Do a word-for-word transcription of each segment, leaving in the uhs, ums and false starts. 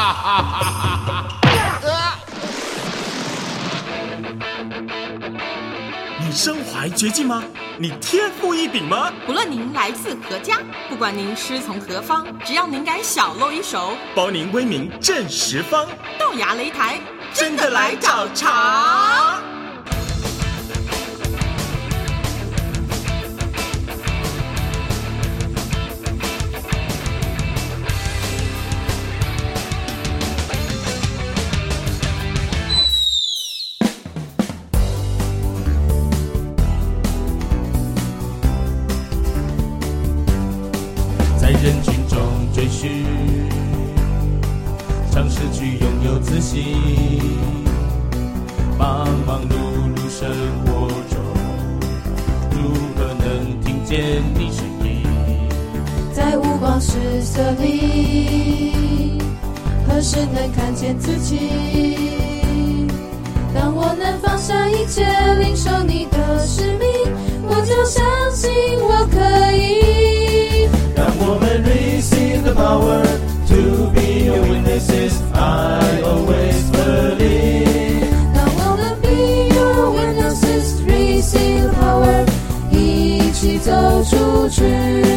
你身怀绝技吗？你天赋异禀吗？ 不论您来自何家，不管您师从何方，只要您敢小露一手， 包您威名震十方。 豆芽擂台， 真的来找茬！ 人群中追寻，尝试去拥有自信。忙忙碌碌生活中，如何能听见你声音？ 在五光十色里，何时能看见自己？当我能放下一切，领受你的使命，我就相信我可以。 让我们 receive the power to be your witnesses. I always believe. 让我们 be your witnesses, receive the power. 一起走出去。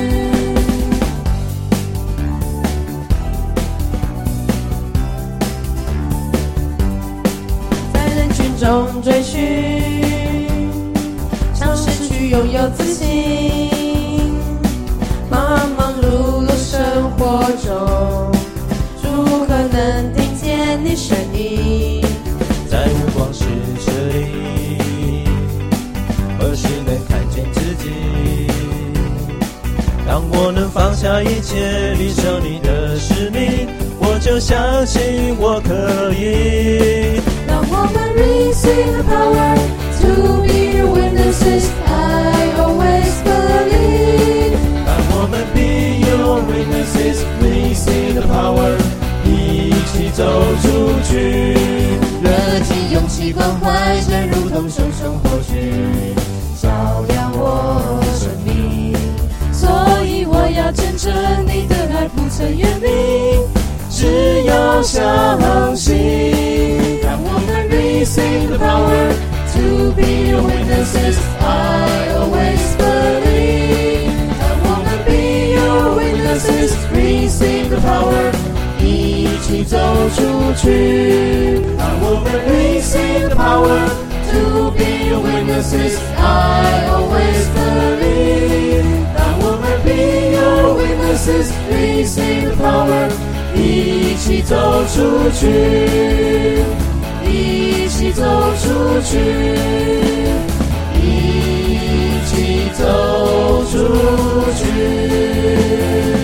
在人群中追寻，尝试去拥有自信。忙忙碌碌生活中，如何能听见你声音？ 在五光十色里，何时能看见自己？当我能放下一切，领受你的使命，我就相信我可以。 让我们 receive the power to be your witnesses. I always believe. 我们 be your witnesses, receive the power, 一起走出去。 热情、勇气、关怀，正如同熊熊火炬，照亮我生命。所以我要见证你的爱不曾远离，只要相信。让我们 receive the power to be your witnesses. I always believe. Receive the power, 一起走出去。让我们 receive the power to be your witnesses. I always believe. 让我们 be your witnesses. Receive the power, 一起走出去，一起走出去，一起走出去。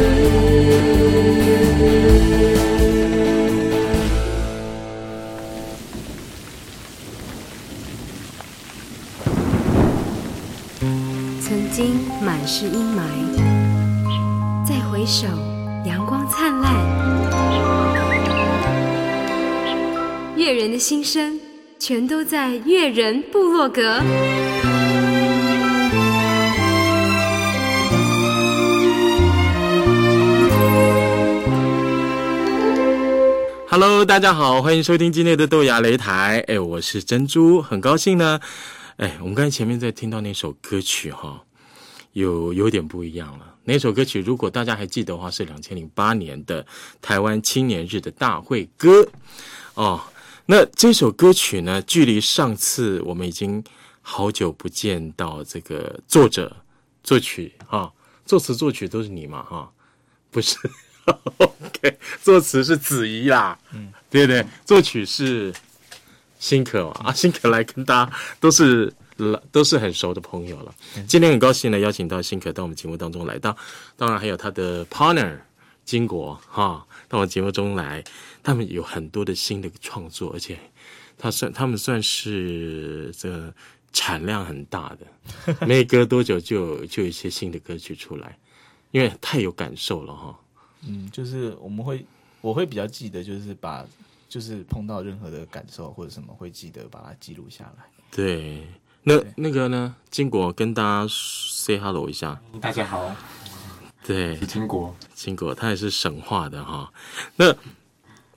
曾经满是阴霾，再回首，阳光灿烂。越人的心声，全都在越人部落格。 Hello， 大家好，欢迎收听今天的豆芽擂台。哎，我是珍珠，很高兴呢。哎，我们刚才前面在听到那首歌曲哈，有有点不一样了。那首歌曲如果大家还记得的话，是二零零八年的台湾青年日的大会歌哦。那这首歌曲呢，距离上次我们已经好久不见到这个作者、作曲哈，作词作曲都是你嘛哈，不是？OK， 作词是子怡啦，嗯，对不对？作曲是辛可嘛，啊，辛可来跟大家都是都是很熟的朋友了。今天很高兴呢，邀请到辛可到我们节目当中来到，当然还有他的 partner 金国哈，到我们节目中来。他们有很多的新的创作，而且他算他们算是这个产量很大的，没隔多久就有就有一些新的歌曲出来，因为太有感受了哈。 嗯，就是我们会，我会比较记得，就是把，就是碰到任何的感受或者什么，会记得把它记录下来。 对，那那个呢，金国跟大家 say hello 一下。 大家好。 对， 金国， 金国，他也是省话的哈。那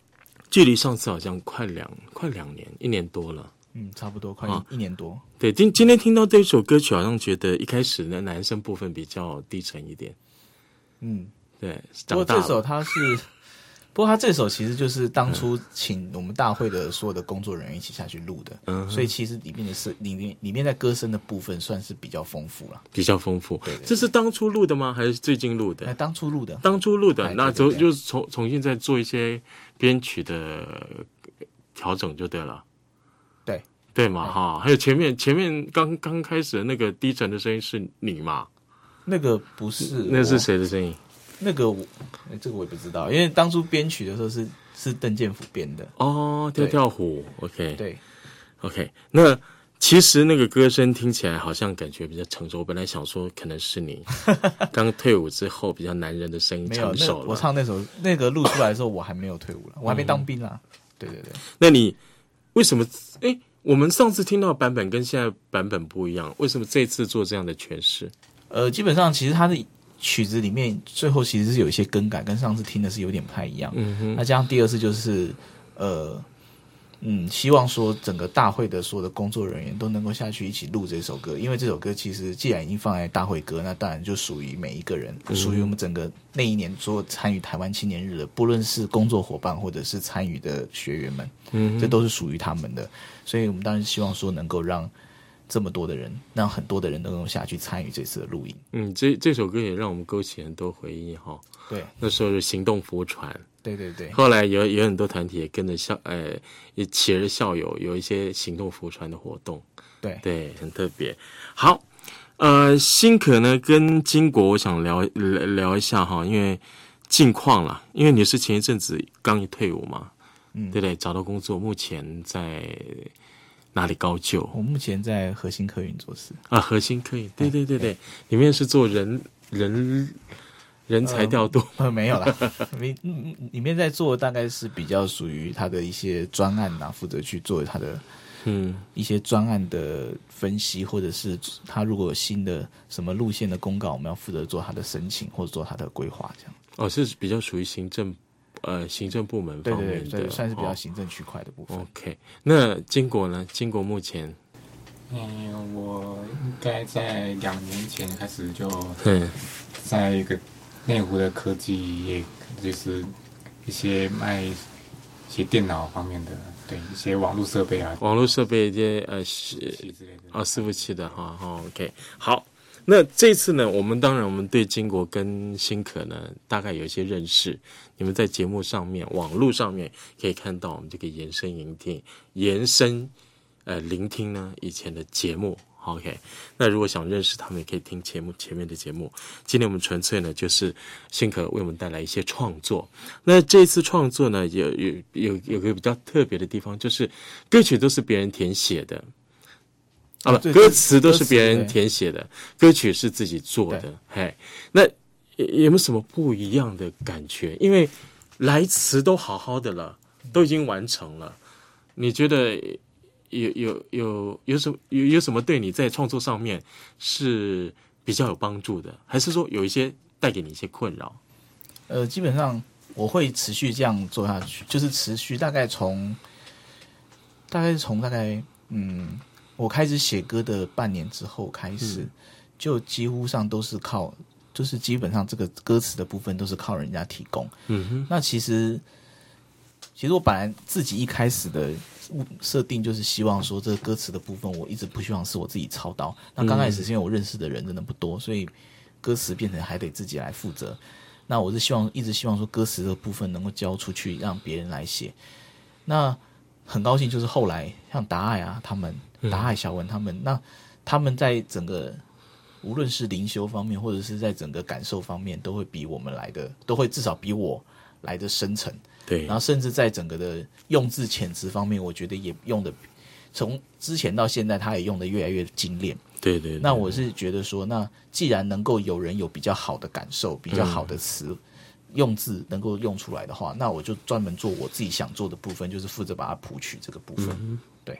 距离上次好像快两快两年，一年多了。 嗯，差不多快一,、 啊、 一年多。 对，今今天听到这首歌曲，好像觉得一开始的男生部分比较低沉一点。 嗯， 对。 不过这首它是，不过他这首其实就是当初请我们大会的所有的工作人员一起下去录的，嗯，所以其实里面的是里面里面在歌声的部分算是比较丰富了， 比较丰富。 对对对， 这是当初录的吗？还是最近录的？ 哎，当初录的， 当初录的， 哎、 那对对对， 就是重重新再做一些编曲的调整就对了。 对。 对嘛哈，还有前面前面刚刚开始的那个低沉的声音是你嘛？ 那个不是， 那是谁的声音？ 那个我、欸，这个我也不知道，因为当初编曲的时候是是邓建甫编的。 哦，跳跳虎 ，OK， 对 ，OK。那其实那个歌声听起来好像感觉比较成熟，我本来想说可能是你刚退伍之后比较男人的声音成熟了。 我唱那首那个录出来的时候，我还没有退伍了，我还没当兵啦。嗯、对对对。 那你为什么？哎。我们上次听到的版本跟现在版本不一样，为什么这次做这样的诠释？ 呃，基本上其实它的曲子里面最后其实是有一些更改，跟上次听的是有点不太一样。嗯哼。那加上第二次就是呃嗯，希望说整个大会的所有的工作人员都能够下去一起录这首歌，因为这首歌其实既然已经放在大会歌，那当然就属于每一个人，属于我们整个那一年所有参与台湾青年日的，不论是工作伙伴或者是参与的学员们，嗯，这都是属于他们的。所以我们当然希望说能够让这么多的人，让很多的人都能够下去参与这次的录音。 嗯，这这首歌也让我们勾起很多回忆哈。 对， 那时候是行动福传。 对对对。 后来有有很多团体也跟着校，呃，也起而校友，有一些行动福传的活动。 对对，很特别。好，呃，新可呢跟金国，我想聊聊聊一下哈，因为近况啦，因为你是前一阵子刚一退伍嘛。嗯，对不对？找到工作，目前在哪里高就？ 我目前在核心客运做事啊，核心客运，对对对对，里面是做人人人才调度， 呃，呃没有啦，里里面在做大概是比较属于他的一些专案呐、啊，负责去做他的嗯一些专案的分析，或者是他如果有新的什么路线的公告，我们要负责做他的申请或者做他的规划，这样。 哦，是比较属于行政。呃，行政部门方面的， 对对对，算是比较行政区块的部分。 哦、OK， 那金国呢？金国目前， 嗯，我应该在两年前开始就在一个内湖的科技业，就是一些卖一些电脑方面的，对一些网络设备啊， 网络设备一些呃伺服器之类的啊，伺服器的哈，哈 ，OK， 好。那这次呢，我们当然我们对金国跟新可呢大概有一些认识，你们在节目上面、网络上面可以看到，我们就可以延伸聆听、延伸呃聆听呢以前的节目。OK， 那如果想认识他们，也可以听节目前面的节目。今天我们纯粹呢就是新可为我们带来一些创作。那这次创作呢，有有有有个比较特别的地方，就是歌曲都是别人填写的。啊，不，歌词都是别人填写的，歌曲是自己做的。嘿，那有没有什么不一样的感觉？因为来词都好好的了，都已经完成了，你觉得有有有有什么有有什么对你在创作上面是比较有帮助的，还是说有一些带给你一些困扰？ 呃，基本上我会持续这样做下去，就是持续大概从大概是从大概嗯。我开始写歌的半年之后开始，嗯、就几乎上都是靠，就是基本上这个歌词的部分都是靠人家提供。嗯哼，那其实，其实我本来自己一开始的设定就是希望说，这个歌词的部分我一直不希望是我自己操刀。那刚开始是因为我认识的人真的不多，所以歌词变成还得自己来负责。那我是希望一直希望说，歌词的部分能够交出去，让别人来写。那很高兴，就是后来像达爱啊他们。达爱、小文他们，那他们在整个无论是灵修方面，或者是在整个感受方面，都会比我们来的，都会至少比我来的深沉。 对， 然后甚至在整个的用字遣词方面，我觉得也用的从之前到现在，他也用的越来越精炼。 对 对, 对。 那我是觉得说，那既然能够有人有比较好的感受，比较好的词。嗯用字能够用出来的话，那我就专门做我自己想做的部分，就是负责把它谱曲这个部分。嗯、对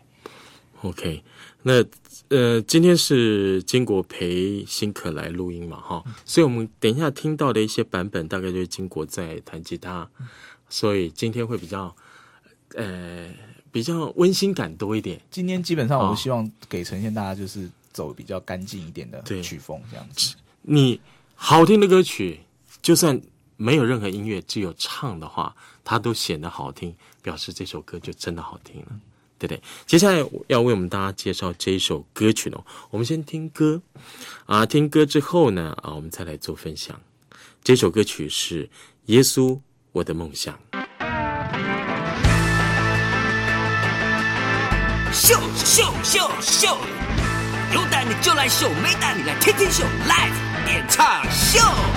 ，OK， 那呃，今天是金国陪新可来录音嘛，哈、嗯，所以我们等一下听到的一些版本，大概就是金国在弹吉他，嗯、所以今天会比较呃比较温馨感多一点。 今天基本上我们希望给呈现大家就是走比较干净一点的曲风这样子。 你好听的歌曲，就算没有任何音乐，只有唱的话，它都显得好听，表示这首歌就真的好听了，对不对？接下来要为我们大家介绍这一首歌曲呢，我们先听歌啊，听歌之后呢啊，我们再来做分享。这首歌曲是《耶稣我的梦想》。 秀秀秀秀，有胆你就来秀，没胆你来听听秀 ，Live 演唱秀。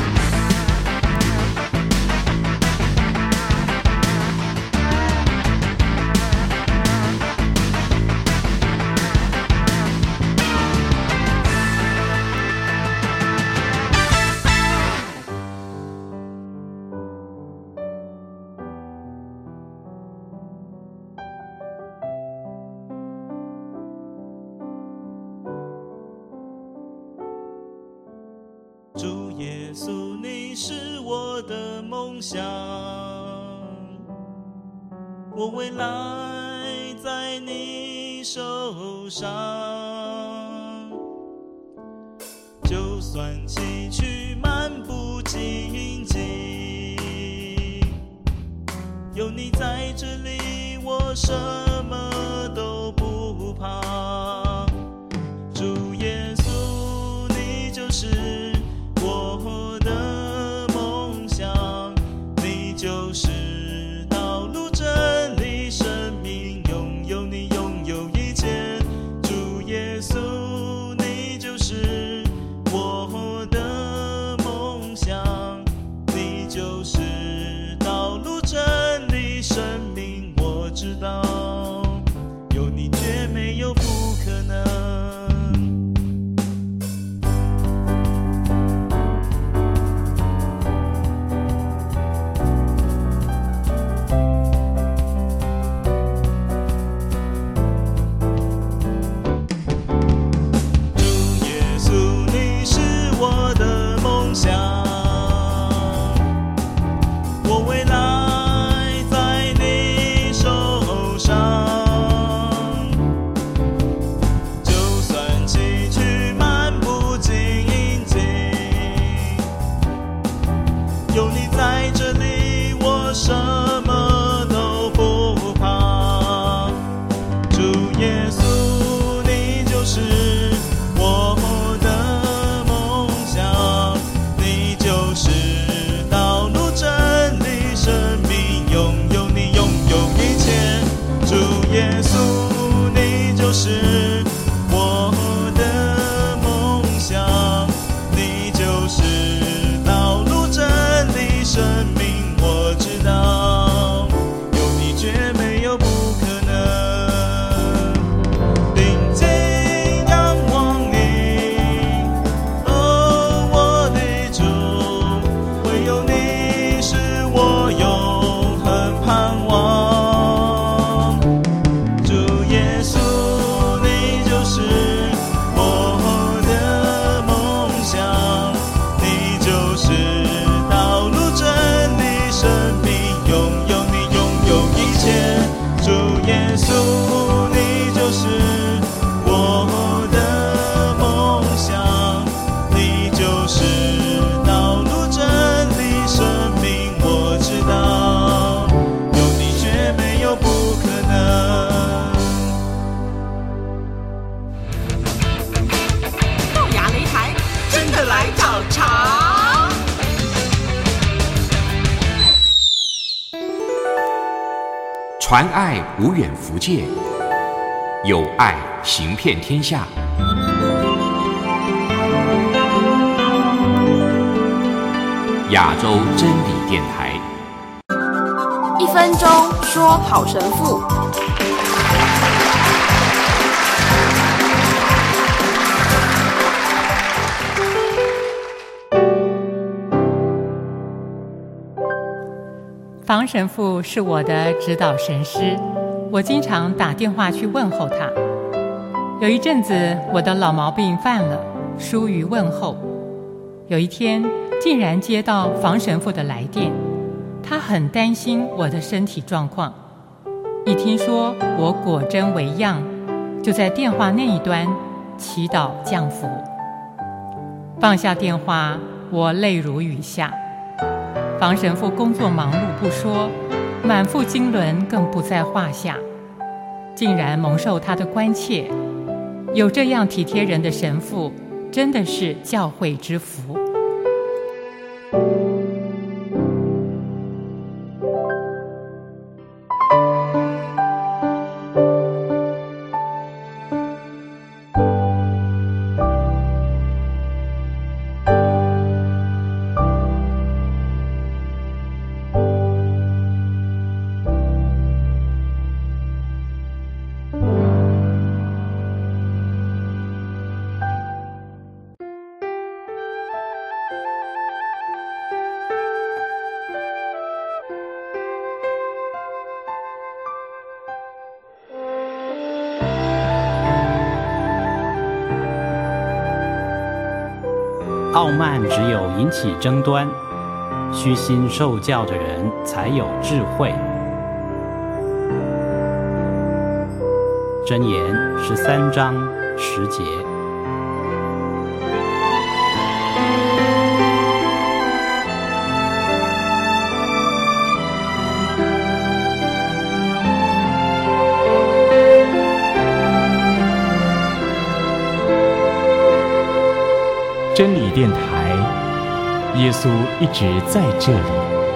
主耶稣，你是我的梦想，我未来在你手上。就算崎岖漫不经迹，有你在这里，我什么都不怕。主耶稣，你就是我的梦想，你就是道路真理生命，拥有你拥有一切。主耶稣，你就是我的梦想，你就是道路真理生命。我知道有你绝没有不可能。 传爱无远弗届，有爱行遍天下。亚洲真理电台， 一分钟说好神父。 房神父是我的指导神师，我经常打电话去问候他。有一阵子我的老毛病犯了，疏于问候。有一天竟然接到房神父的来电，他很担心我的身体状况。 一听说我果真为恙，就在电话那一端祈祷降福。放下电话，我泪如雨下。房神父工作忙碌不说，满腹经纶更不在话下，竟然蒙受他的关切。有这样体贴人的神父，真的是教会之福。 傲慢只有引起争端，虚心受教的人才有智慧。箴言十三章十节。 真理电台，耶稣一直在这里。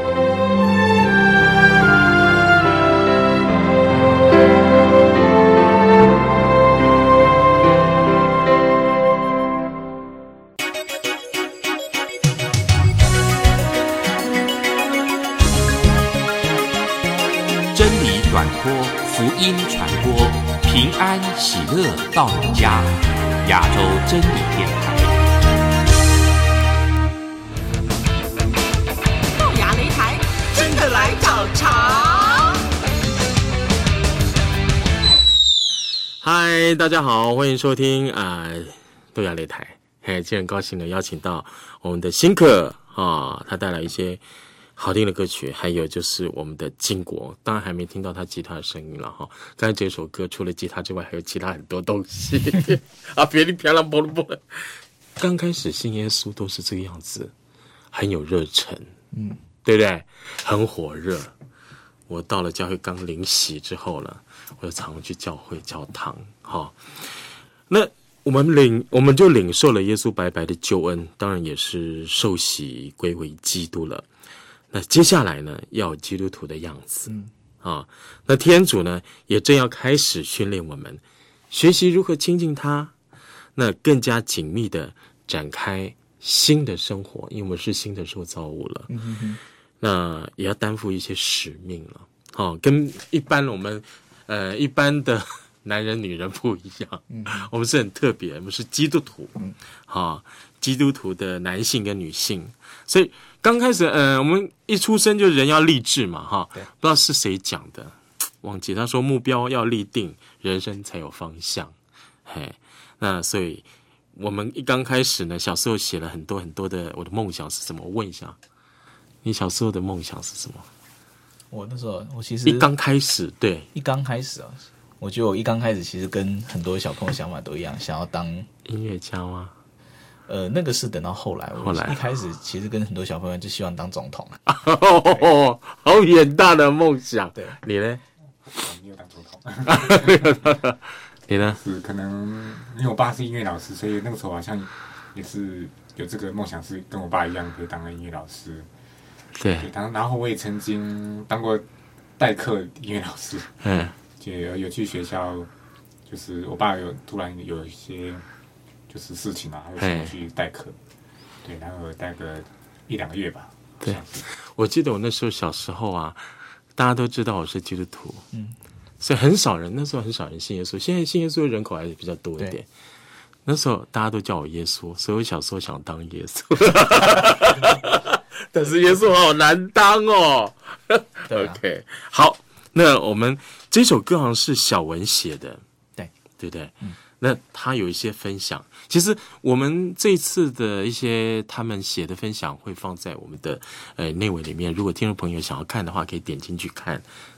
真理短波，福音传播，平安喜乐到你家。亚洲真理电台。 来找茬！ 嗨，大家好，欢迎收听啊、呃、豆芽擂台。嘿，今天很高兴的邀请到我们的新客啊，他带来一些好听的歌曲，还有就是我们的金国，当然还没听到他吉他的声音了哈。刚才这首歌除了吉他之外，还有其他很多东西啊，别的漂亮不了不了。刚开始信耶稣都是这个样子，很有热忱，嗯。对不对？很火热。我到了教会刚领洗之后了，我就常去教会教堂。哈、哦，那我们领我们就领受了耶稣白白的救恩，当然也是受洗归为基督了。那接下来呢，要有基督徒的样子。嗯啊，那天主呢，也正要开始训练我们，学习如何亲近他，那更加紧密的展开新的生活，因为我们是新的受造物了。嗯哼哼，那也要担负一些使命了，哦，跟一般我们呃一般的男人女人不一样，嗯，我们是很特别，我们是基督徒，嗯，好、哦，基督徒的男性跟女性，所以刚开始，呃，我们一出生就人要立志嘛，哈、哦，不知道是谁讲的，忘记他说目标要立定，人生才有方向，嘿，那所以我们一刚开始呢，小时候写了很多很多的我的梦想是什么？我问一下。你小时候的梦想是什么？ 我那时候，我其实一刚开始，对， 一刚开始啊，我觉得我一刚开始其实跟很多小朋友想法都一样，想要当音乐家吗？ 呃，那个是等到后来， 后来一开始其实跟很多小朋友就希望当总统哦，好远大的梦想。 对， 你呢？ 我没有当总统。 你呢？ 是可能因为我爸是音乐老师，所以那个时候好像也是有这个梦想，是跟我爸一样可以当个音乐老师。 对， 然后我也曾经当过代课音乐老师，嗯，就有有去学校，就是我爸有突然有一些就是事情嘛，他就去代课，对，然后代个一两个月吧。 对，我记得我那时候小时候啊，大家都知道我是基督徒，嗯，所以很少人那时候很少人信耶稣，现在信耶稣的人口还是比较多一点。那时候大家都叫我耶稣，所以我小时候想当耶稣。但是耶稣好难当哦。OK， 好，那我们这首歌好像是小文写的， 对对不对？嗯，那他有一些分享，其实我们这次的一些他们写的分享会放在我们的呃内文里面，如果听众朋友想要看的话，可以点进去看。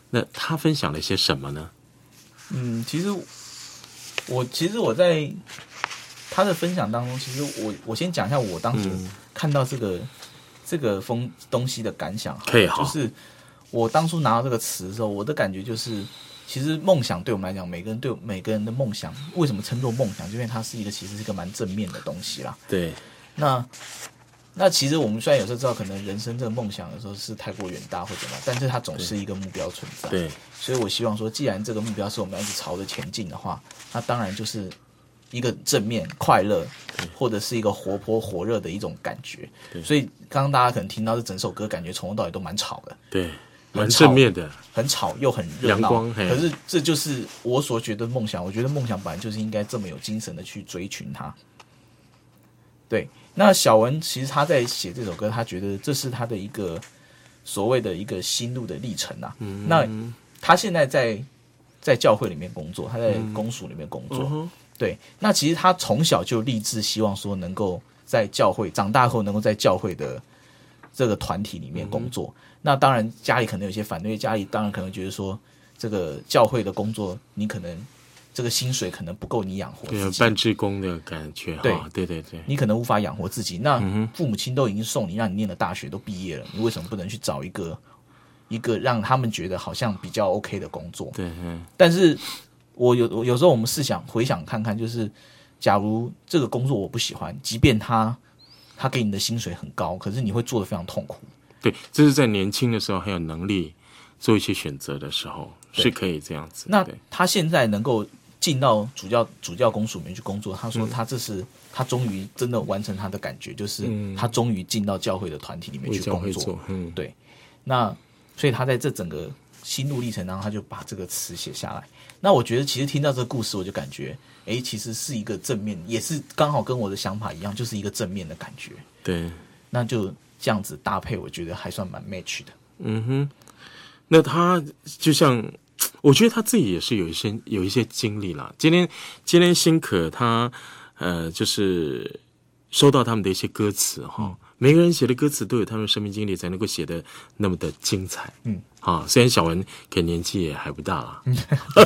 那他分享了些什么呢？ 嗯，其实我其实我在他的分享当中，其实我我先讲一下我当时看到这个、嗯、这个风东西的感想。 可以好， 就是我当初拿到这个词的时候，我的感觉就是，其实梦想对我们来讲，每个人对每个人的梦想，为什么称作梦想？就因为它是一个其实是一个蛮正面的东西啦。 对， 那。那其实我们虽然有时候知道，可能人生这个梦想有时候是太过远大或怎么样，但是它总是一个目标存在。 对， 所以我希望说，既然这个目标是我们要一直朝着前进的话，那当然就是一个正面、快乐，或者是一个活泼、火热的一种感觉。所以刚刚大家可能听到这整首歌，感觉从头到尾都蛮吵的， 对，蛮正面的， 很吵又很热闹。 阳光， 可是这就是我所觉得梦想。我觉得梦想本来就是应该这么有精神的去追寻它。对。那小文其实他在写这首歌，他觉得这是他的一个所谓的一个心路的历程啊。嗯、那他现在在在教会里面工作，他在公署里面工作。嗯、对，那其实他从小就立志希望说能够在教会长大后能够在教会的这个团体里面工作。嗯、那当然家里可能有些反对，家里当然可能觉得说这个教会的工作你可能。这个薪水可能不够你养活自己， 对，半志工的感觉， 对， 对对对， 你可能无法养活自己。那父母亲都已经送你，让你念了大学，都毕业了，你为什么不能去找一个一个让他们觉得好像比较 OK 的工作？ 对，嗯。 但是我有有时候我们试想回想看看，就是假如这个工作我不喜欢，即便他他给你的薪水很高，可是你会做得非常痛苦。 对，这是在年轻的时候还有能力做一些选择的时候是可以这样子。 那他现在能够进到主教主教公署里面去工作，他说他这是、嗯、他终于真的完成他的感觉，就是他终于进到教会的团体里面去工作。 嗯， 对。那所以他在这整个心路历程当中，他就把这个词写下来。那我觉得其实听到这个故事，我就感觉，哎，其实是一个正面，也是刚好跟我的想法一样，就是一个正面的感觉。 对， 那就这样子搭配，我觉得还算蛮 match 的。 嗯哼，那他就像。我觉得他自己也是有一些有一些经历啦。今天今天新可他呃就是收到他们的一些歌词哈、嗯，每个人写的歌词都有他们的生命经历，才能够写得那么的精彩。嗯，啊，虽然小文可年纪也还不大啦。嗯、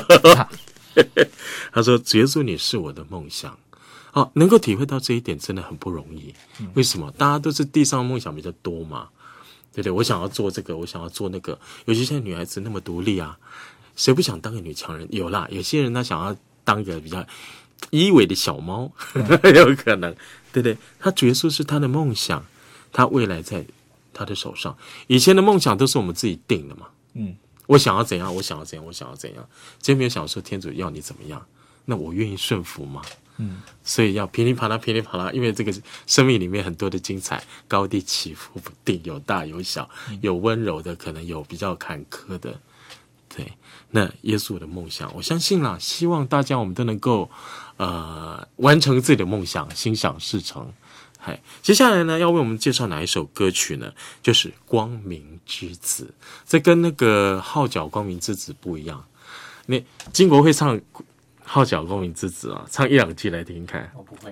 他说：“主耶稣，你是我的梦想。”啊，能够体会到这一点真的很不容易。嗯、为什么？大家都是地上梦想比较多嘛，对不对？我想要做这个，我想要做那个，尤其现在女孩子那么独立啊。谁不想当个女强人？有啦，有些人他想要当一个比较依偎的小猫，有可能，对不对？他主耶稣是他的梦想，他未来在他的手上。以前的梦想都是我们自己定的嘛。嗯，我想要怎样，我想要怎样，我想要怎样。今天没有想说天主要你怎么样，那我愿意顺服吗？嗯，所以要噼里啪啦，噼里啪啦，因为这个生命里面很多的精彩，高低起伏不定，有大有小，有温柔的，可能有比较坎坷的。对，那耶稣的梦想，我相信啦，希望大家我们都能够呃完成自己的梦想，心想事成。嗨，接下来呢，要为我们介绍哪一首歌曲呢？就是《光明之子》，这跟那个号角光明之子不一样。你金国会唱号角光明之子啊，唱一两句来听听看。 我不会。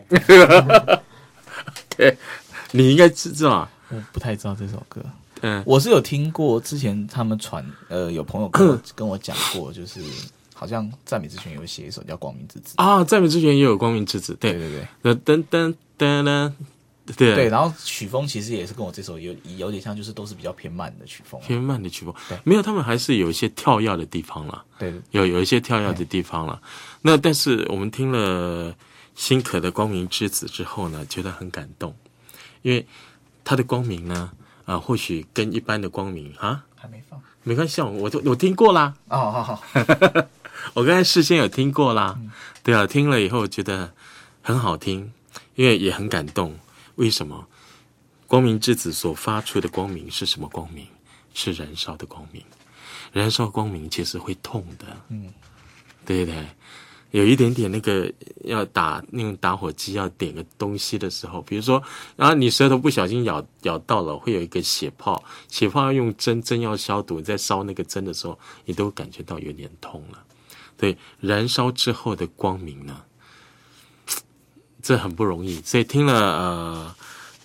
okay, 你应该知道， 我不太知道这首歌。嗯，我是有听过，之前他们传，呃，有朋友跟我跟我讲过，就是好像赞美之泉有写一首叫《光明之子》 啊，赞美之泉也有《光明之子》，对对对对，噔噔噔噔，对对，然后曲风其实也是跟我这首有有点像，就是都是比较偏慢的曲风， 偏慢的曲风，对，没有，他们还是有一些跳跃的地方啦， 对， 有有一些跳跃的地方啦。那但是我们听了新可的《光明之子》之后呢，觉得很感动，因为他的光明呢。啊，或许跟一般的光明啊， 还没放， 没关系，我我听过啦。 哦，好好， 我刚才事先有听过啦。嗯、对啊，听了以后觉得很好听，因为也很感动。为什么？光明之子所发出的光明是什么光明？是燃烧的光明。燃烧光明其实会痛的。嗯，对对。有一点点那个要打那种打火机要点个东西的时候，比如说，然后你舌头不小心咬咬到了，会有一个血泡，血泡要用针，针要消毒，在烧那个针的时候，你都感觉到有点痛了。对，燃烧之后的光明呢，这很不容易。所以听了呃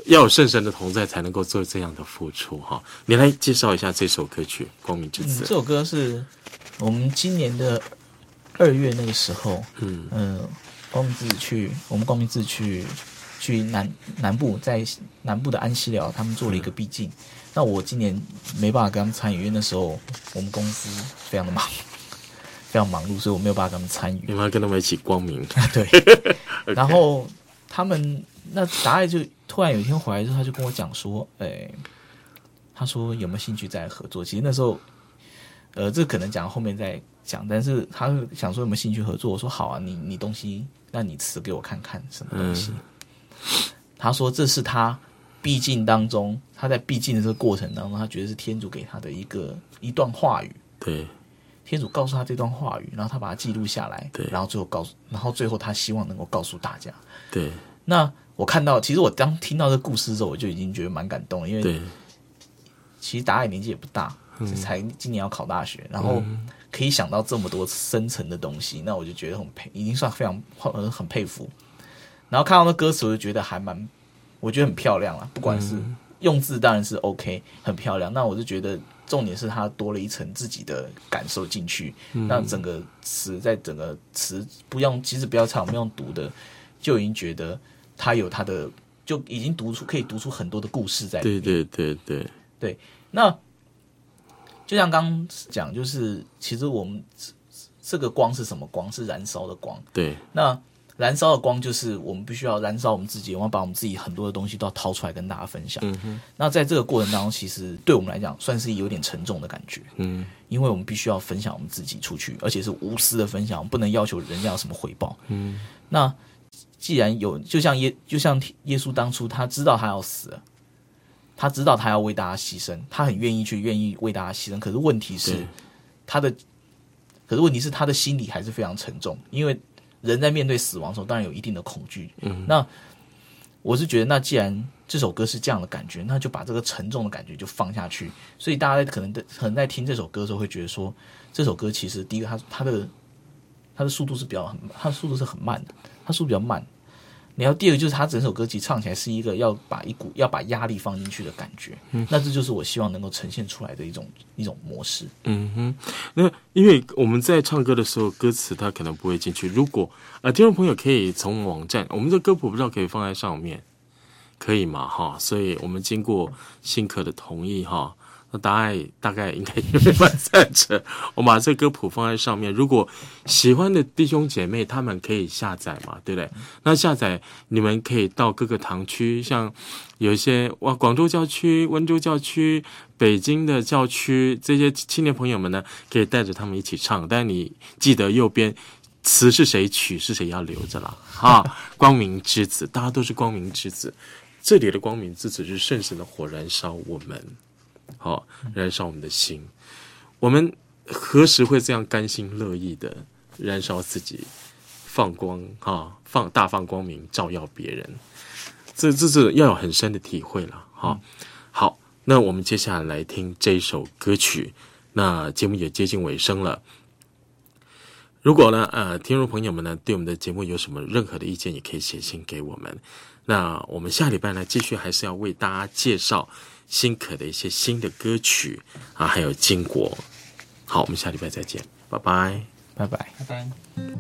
要有圣神的同在，才能够做这样的付出哈。你来介绍一下这首歌曲《光明之子》。 嗯。这首歌是我们今年的二月那个时候，嗯嗯、呃，光明之子去我们光明之子去去南南部，在南部的安溪寮，他们做了一个毕竟。嗯、那我今年没办法跟他们参与，因为那时候我们公司非常的忙，非常忙碌，所以我没有办法跟他们参与。 你们要跟他们一起光明。 对。okay. 然后他们那达爱就突然有一天回来之后，他就跟我讲说，哎，他说有没有兴趣再合作？其实那时候，呃，这可能讲后面再讲，但是他想说有没有兴趣合作？我说好啊，你你东西，那你词给我看看什么东西？嗯、他说这是他毕竟当中，他在毕竟的这个过程当中，他觉得是天主给他的一个一段话语。 对。 天主告诉他这段话语，然后他把它记录下来，对，然后最后告诉，然后最后他希望能够告诉大家。 对。 那我看到，其实我当听到这故事之后，我就已经觉得蛮感动了，因为其实达爱年纪也不大，嗯、才今年要考大学，然后可以想到这么多深层的东西，那我就觉得很佩，已经算非常很佩服。然后看到那歌词，我就觉得还蛮，我觉得很漂亮啦，不管是用字当然是 OK， 很漂亮。那我就觉得重点是它多了一层自己的感受进去，嗯、让整个词在整个词不用，其实不要唱，不用读的，就已经觉得它有它的，就已经读出可以读出很多的故事在里面。 对对对对对。那就像刚刚讲，就是其实我们这个光是什么光？是燃烧的光。 对。 那燃烧的光就是我们必须要燃烧我们自己，我们要把我们自己很多的东西都要掏出来跟大家分享。嗯哼。那在这个过程当中，其实对我们来讲算是有点沉重的感觉。嗯。因为我们必须要分享我们自己出去，而且是无私的分享，不能要求人家有什么回报。嗯。那既然有，就像耶，就像耶稣当初他知道他要死了，他知道他要为大家牺牲，他很愿意去愿意为大家牺牲。可是问题是他的，可是问题是他的心理还是非常沉重，因为人在面对死亡的时候，当然有一定的恐惧。嗯，那我是觉得，那既然这首歌是这样的感觉，那就把这个沉重的感觉就放下去。所以大家可能可能在听这首歌的时候，会觉得说，这首歌其实第一个，它它的它的速度是比较很，它的速度是很慢的，它速度比较慢。然后第二个就是它整首歌其实唱起来是一个要把一股要把压力放进去的感觉，嗯，那这就是我希望能够呈现出来的一种一种模式。 嗯哼，那因为我们在唱歌的时候，歌词它可能不会进去。如果呃听众朋友可以从网站，我们的歌谱不知道可以放在上面，可以吗？哈，所以我们经过新可的同意哈。那大概大概应该也没蛮赞成，我把这歌谱放在上面。如果喜欢的弟兄姐妹，他们可以下载嘛，对不对？那下载你们可以到各个堂区，像有一些哇，广州教区、温州教区、北京的教区，这些青年朋友们呢，可以带着他们一起唱。但你记得右边词是谁，曲是谁要留着啦啊！光明之子，大家都是光明之子。这里的光明之子是圣神的火燃烧我们。好，燃烧我们的心。我们何时会这样甘心乐意的燃烧自己，放光哈，放大放光明，照耀别人？这这是要有很深的体会了哈。好，那我们接下来来听这首歌曲。那节目也接近尾声了。如果呢，呃，听众朋友们呢，对我们的节目有什么任何的意见，也可以写信给我们。那我们下礼拜呢，继续还是要为大家介绍新可的一些新的歌曲啊，还有经国。好，我们下礼拜再见，拜拜， 拜拜， 拜拜。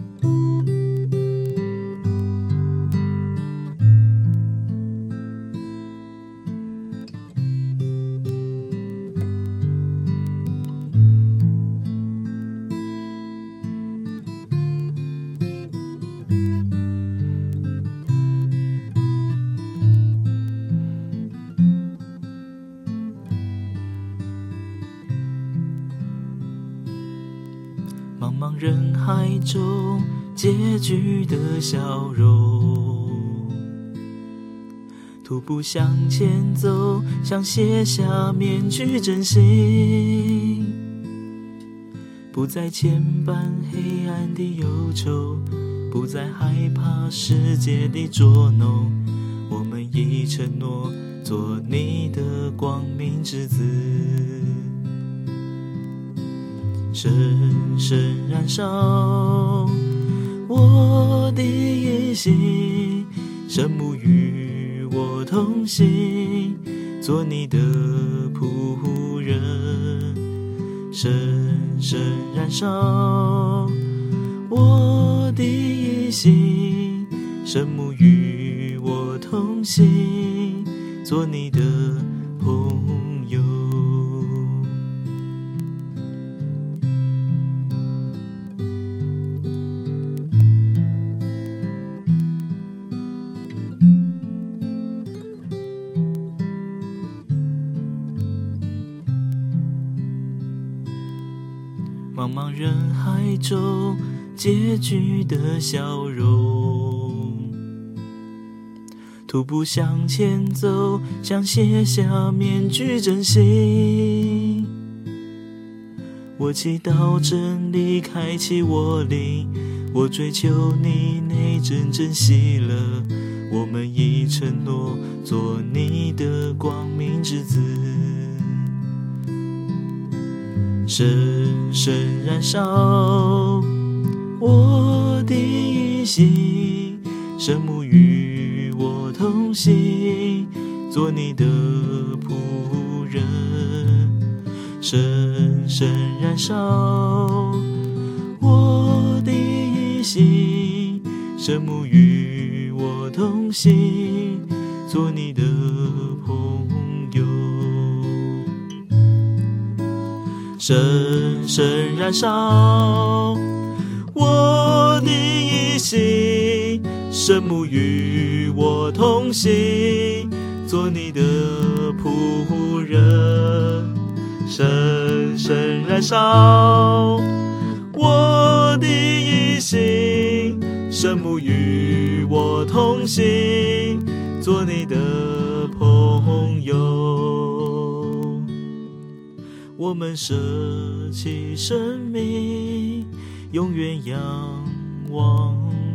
茫茫人海中结局的笑容，徒步向前走，想卸下面具真心，不再牵绊黑暗的忧愁，不再害怕世界的捉弄，我们已承诺做你的光明之子，深深燃烧我的心，神母与我我同行，做你的仆人，深深燃烧我的一心，圣母与我同行，做你的朋友。茫茫人海中结局的笑容，徒步向前走，想卸下面具真心。我祈祷真理开启我灵，我追求你内真正喜乐，我们已承诺做你的光明之子，深深燃烧我的一心，圣母与我同行，做你的仆人，深深燃烧我的一心，圣母与我同行，做你的朋友，深深燃烧我的一心，圣母与我同行，做你的仆人，深深燃烧我的一心，圣母与我同行，做你的朋友。我们舍弃生命，永远仰望